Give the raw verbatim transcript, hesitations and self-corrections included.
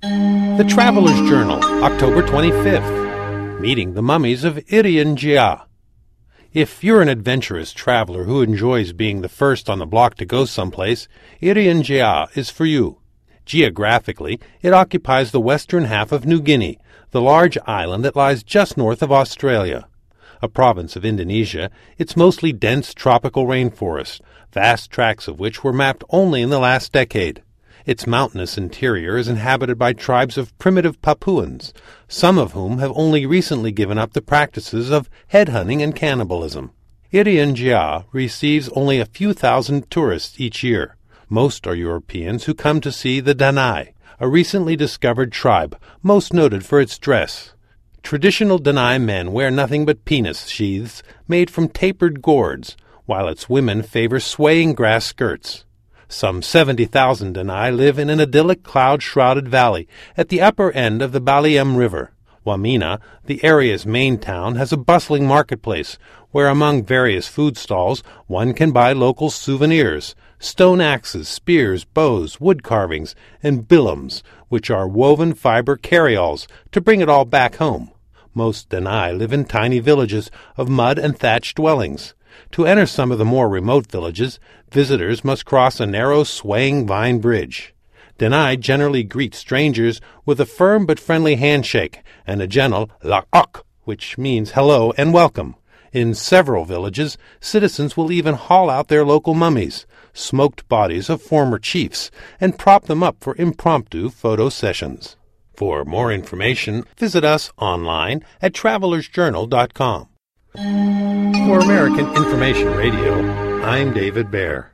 The Traveler's Journal, October twenty-fifth. Meeting the Mummies of Irian Jaya. If you're an adventurous traveler who enjoys being the first on the block to go someplace, Irian Jaya is for you. Geographically, it occupies the western half of New Guinea, the large island that lies just north of Australia. A province of Indonesia, it's mostly dense tropical rainforest, vast tracts of which were mapped only in the last decade. Its mountainous interior is inhabited by tribes of primitive Papuans, some of whom have only recently given up the practices of headhunting and cannibalism. Irian Jaya receives only a few thousand tourists each year. Most are Europeans who come to see the Danai, a recently discovered tribe, most noted for its dress. Traditional Danai men wear nothing but penis sheaths made from tapered gourds, while its women favor swaying grass skirts. Some seventy thousand Danai live in an idyllic cloud-shrouded valley at the upper end of the Baliem River. Wamena, the area's main town, has a bustling marketplace where, among various food stalls, one can buy local souvenirs, stone axes, spears, bows, wood carvings, and billams, which are woven fiber carryalls to bring it all back home. Most Danai live in tiny villages of mud and thatched dwellings. To enter some of the more remote villages, visitors must cross a narrow, swaying vine bridge. Danai generally greet strangers with a firm but friendly handshake and a gentle la'ok, which means hello and welcome. In several villages, citizens will even haul out their local mummies, smoked bodies of former chiefs, and prop them up for impromptu photo sessions. For more information, visit us online at travelers journal dot com. For American Information Radio, I'm David Baer.